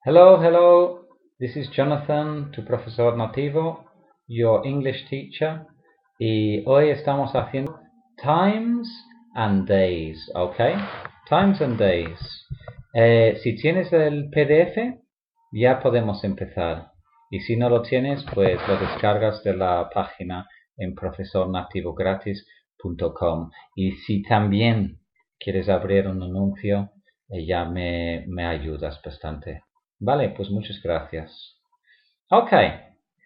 Hello, hello. This is Jonathan, tu profesor nativo, your English teacher. Y hoy estamos haciendo times and days, ¿ok? Times and days. Si tienes el PDF, ya podemos empezar. Y si no lo tienes, pues lo descargas de la página en profesornativogratis.com. Y si también quieres abrir un anuncio, ya me ayudas bastante. Vale, pues muchas gracias. Okay,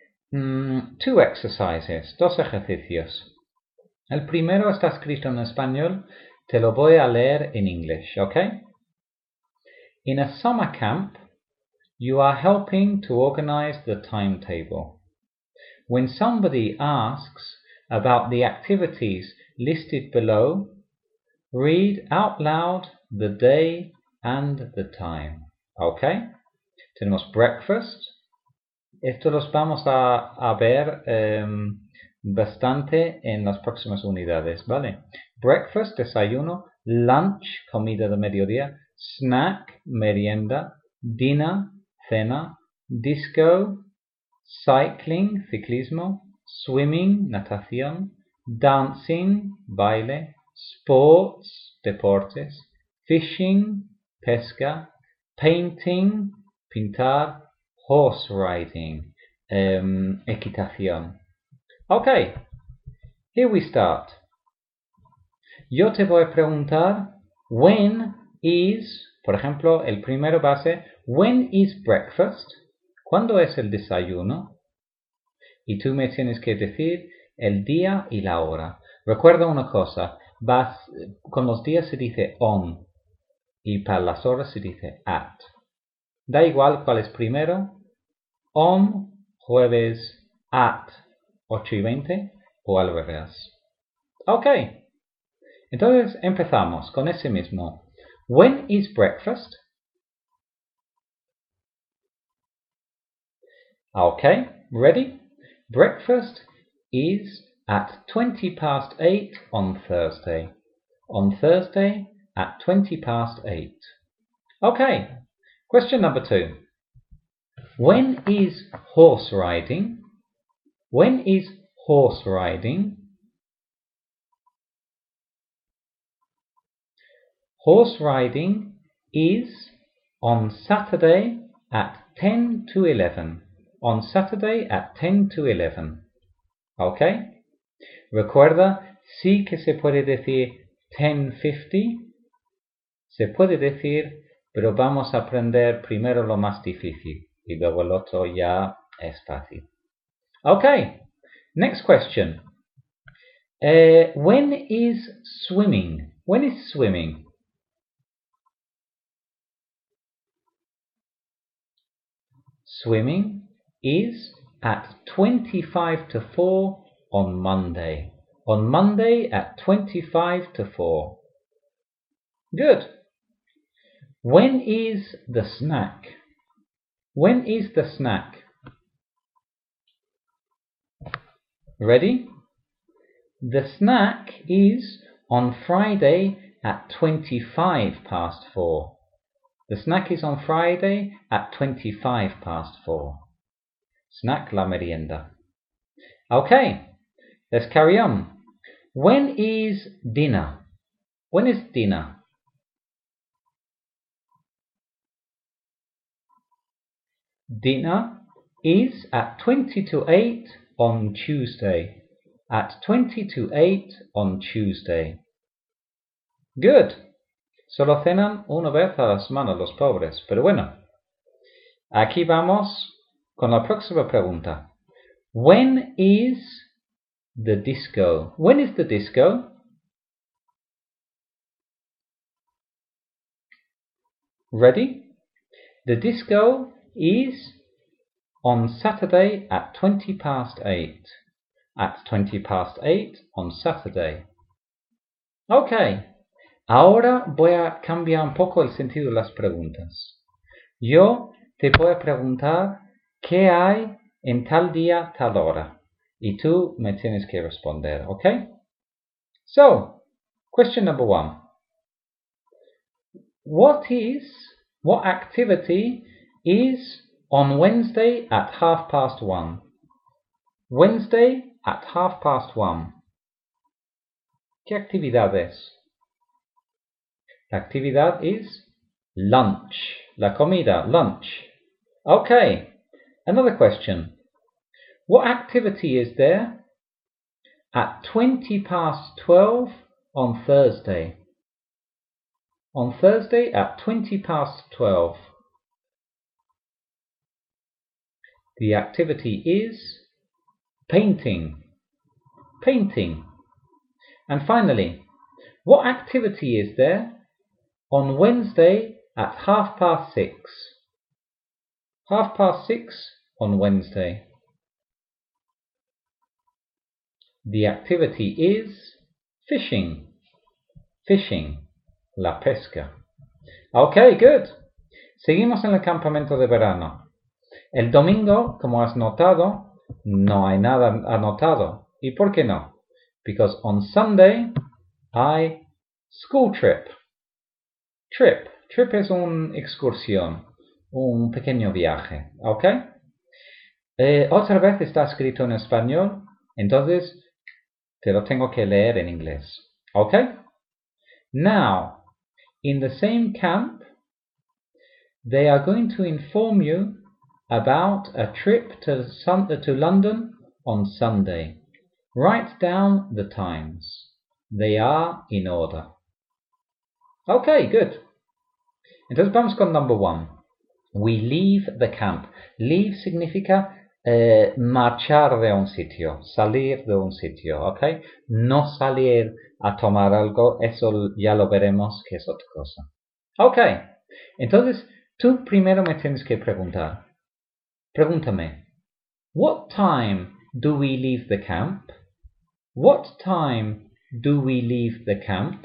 two exercises, dos ejercicios. El primero está escrito en español, te lo voy a leer en English, okay? In a summer camp, you are helping to organize the timetable. When somebody asks about the activities listed below, read out loud the day and the time, okay? Tenemos breakfast. Esto los vamos a ver bastante en las próximas unidades, ¿vale? Breakfast, desayuno. Lunch, comida de mediodía. Snack, merienda. Dinner, cena. Disco, cycling, ciclismo. Swimming, natación. Dancing, baile. Sports, deportes. Fishing, pesca. Painting, pintar. Horse riding, equitación. Okay, here we start. Yo te voy a preguntar, when is, por ejemplo, el primero va a ser, when is breakfast? ¿Cuándo es el desayuno? Y tú me tienes que decir el día y la hora. Recuerda una cosa, con los días se dice on y para las horas se dice at. Da igual cuál es primero. On, jueves, at 8:20 o al revés. Ok, entonces empezamos con ese mismo. When is breakfast? Ok, ready? Breakfast is at 8:20 on Thursday. On Thursday at 8:20. Ok, question number 2. When is horse riding? When is horse riding? Horse riding is on Saturday at 10 to 11. On Saturday at 10 to 11. ¿Ok? Recuerda, sí que se puede decir 10:50. Se puede decir, pero vamos a aprender primero lo más difícil. Y luego el otro ya es fácil. Okay, next question. When is swimming? When is swimming? Swimming is at 3:55 on Monday. On Monday at 3:55. Good. When is the snack? When is the snack? Ready? The snack is on Friday at 4:25. The snack is on Friday at 4:25. Snack, la merienda. Okay, let's carry on. When is dinner? When is dinner? Dinner is at 8:20 on Tuesday. At 8:20 on Tuesday. Good. Solo cenan una vez a la semana los pobres. Pero bueno. Aquí vamos con la próxima pregunta. When is the disco? When is the disco? Ready? The disco is on Saturday at 8:20. At 8:20 on Saturday. Ok. Ahora voy a cambiar un poco el sentido de las preguntas. Yo te voy a preguntar qué hay en tal día, tal hora. Y tú me tienes que responder, ¿ok? So, question number 1. What activity is on Wednesday at 1:30. Wednesday at 1:30. ¿Qué actividad es? La actividad is lunch. La comida, lunch. Okay, another question. What activity is there at 12:20 on Thursday? On Thursday at 12:20. The activity is painting. Painting. And finally, what activity is there on Wednesday at 6:30? 6:30 on Wednesday. The activity is fishing. Fishing. La pesca. Okay, good. Seguimos en el campamento de verano. El domingo, como has notado, no hay nada anotado. ¿Y por qué no? Because on Sunday hay school trip. Trip. Trip es una excursión, un pequeño viaje. ¿Ok? Otra vez está escrito en español, entonces te lo tengo que leer en inglés. ¿Ok? Now, in the same camp, they are going to inform you about a trip to London on Sunday. Write down the times. They are in order. Okay, good. Entonces vamos con number 1. We leave the camp. Leave significa marchar de un sitio, salir de un sitio, ¿ok? No salir a tomar algo, eso ya lo veremos que es otra cosa. Ok, entonces tú primero me tienes que preguntar. Pregúntame, what time do we leave the camp? What time do we leave the camp?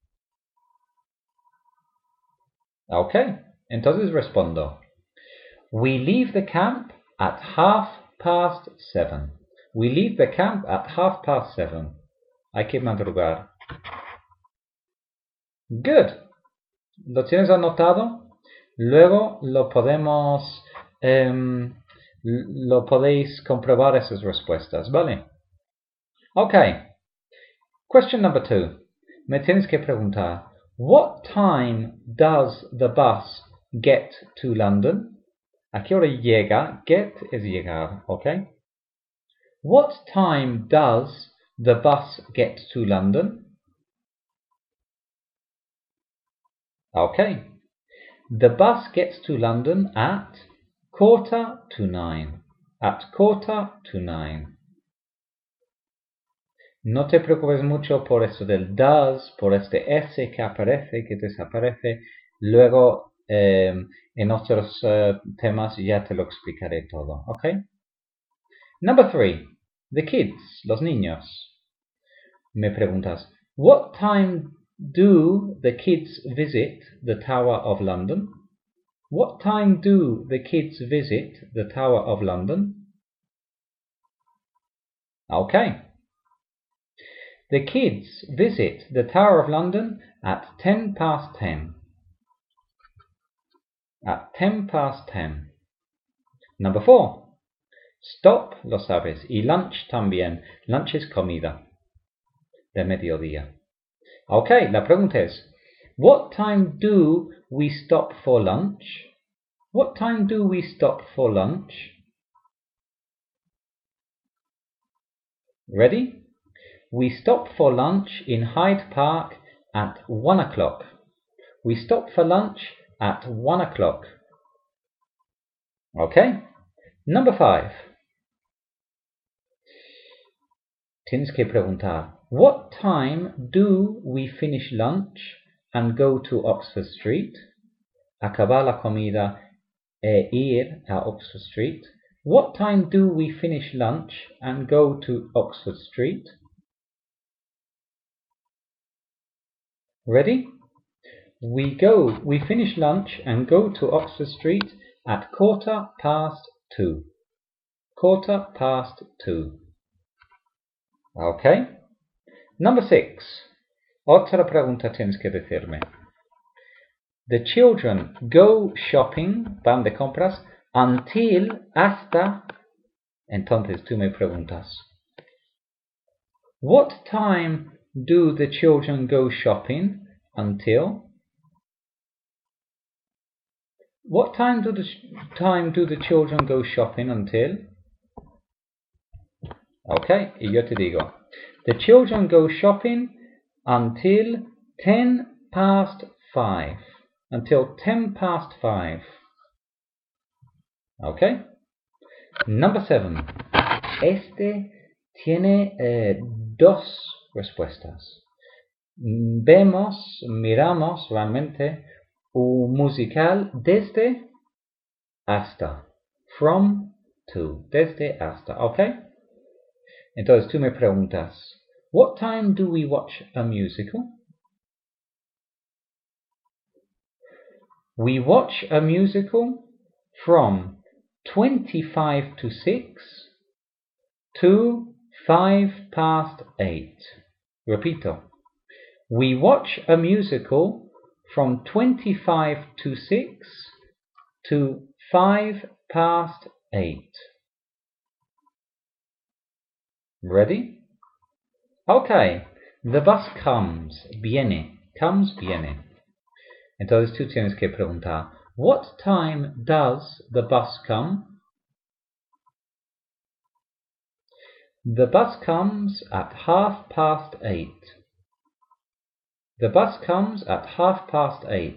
Ok, entonces respondo. We leave the camp at 7:30. We leave the camp at 7:30. Hay que madrugar. Good. ¿Lo tienes anotado? Luego lo podéis comprobar esas respuestas, ¿vale? Ok. Question number 2. Me tienes que preguntar, what time does the bus get to London? ¿A qué hora llega? Get es llegar, ¿ok? What time does the bus get to London? Okay. The bus gets to London at 8:45. At 8:45. No te preocupes mucho por eso del does, por este S que aparece, que desaparece. Luego en otros temas ya te lo explicaré todo, ¿ok? Number 3. The kids, los niños. Me preguntas, what time do the kids visit the Tower of London? What time do the kids visit the Tower of London? Okay. The kids visit the Tower of London at 10:10. At 10:10. Number 4. Stop, lo sabes, y lunch también. Lunch es comida de mediodía. Okay, la pregunta es, what time do we stop for lunch? What time do we stop for lunch? Ready? We stop for lunch in Hyde Park at 1 o'clock. We stop for lunch at 1 o'clock. Okay? Number 5. Tienes que preguntar, what time do we finish lunch and go to Oxford Street? Acabar la comida e ir a Oxford Street. What time do we finish lunch and go to Oxford Street? Ready? We finish lunch and go to Oxford Street at 2:15. 2:15. Okay. Number 6. Otra pregunta tienes que decirme. The children go shopping, van de compras, until, hasta. Entonces tú me preguntas, what time do the children go shopping until? What time do the children go shopping until? Okay, y yo te digo, the children go shopping until 10 past 5. Until 10 past 5. Okay. Number 7. Este tiene dos respuestas. Miramos realmente un musical desde hasta. From to. Desde hasta. Okay. Entonces tú me preguntas, what time do we watch a musical? We watch a musical from 25 to 6 to 5 past 8. Repito. We watch a musical from 25 to 6 to 5 past 8. Ready? Okay. The bus comes. Viene. Comes, viene. Entonces tú tienes que preguntar, what time does the bus come? The bus comes at 8:30. The bus comes at 8:30.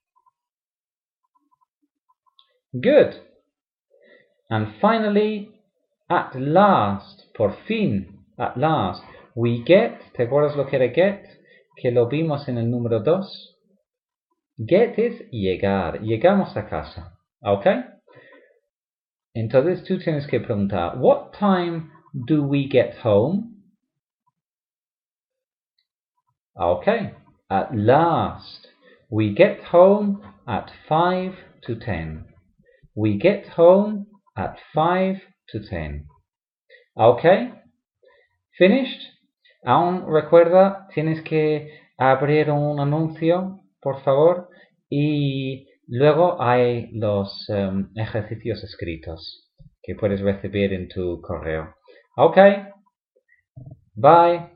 Good. And finally, at last, por fin, at last, we get, ¿te acuerdas lo que era get? Que lo vimos en el número 2. Get es llegar, llegamos a casa, ¿ok? Entonces tú tienes que preguntar, what time do we get home? Okay, at last. We get home at 5 to 10. We get home at 5 to 10. Okay, finished? Aún recuerda, tienes que abrir un anuncio, por favor, y luego hay los ejercicios escritos que puedes recibir en tu correo. Okay, bye.